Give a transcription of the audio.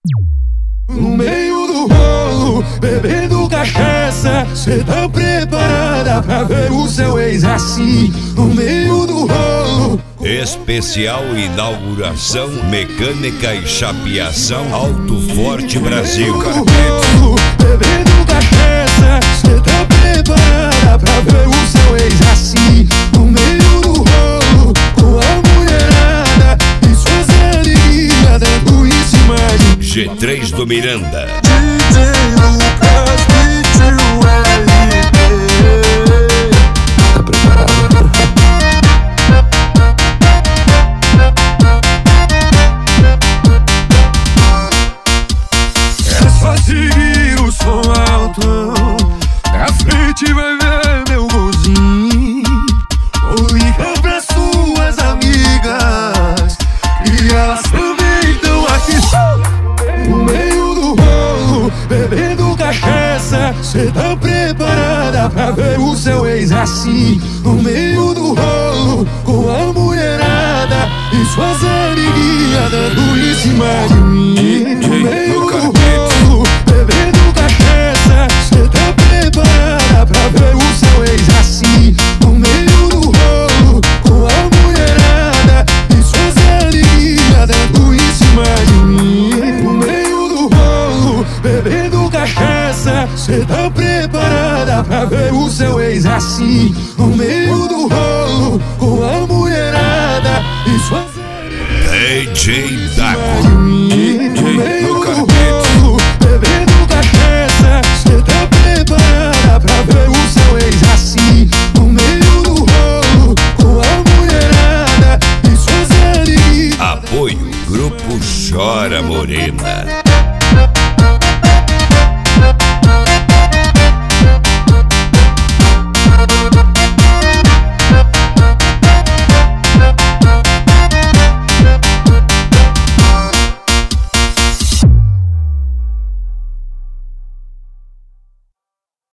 No meio do rolo, bebendo cachaça, cê tá preparada pra ver o seu ex assim? No meio do rolo. Especial inauguração Mecânica e Chapeação Alto Forte Brasil. No meio do rolo, bebendo cachaça, cê tá preparada pra ver o seu ex assim? No meio do rolo, com a mulherada e suas alegrias dando em cima de G3 do Miranda. DJ Lucas, DJ LP. Tá preparado? É só seguir o som alto, pra frente vai ver meu golzinho. Ou liga pra suas amigas, e elas também estão aqui. No meio do rolo, bebendo cachaça, cê tá preparada pra ver o seu ex assim? No meio do rolo, com a mulherada e suas amiguinhas dando em cima de mim. No meio do rolo, bebendo cachaça, cê tá preparada pra ver o seu ex assim? No meio do rolo, com a mulherada e suas amiguinhas dando em cima de mim. No meio do rolo, bebendo cachaça, cê tá preparada pra ver o seu ex assim? No meio do rolo, com a mulherada e suas DJ Dax.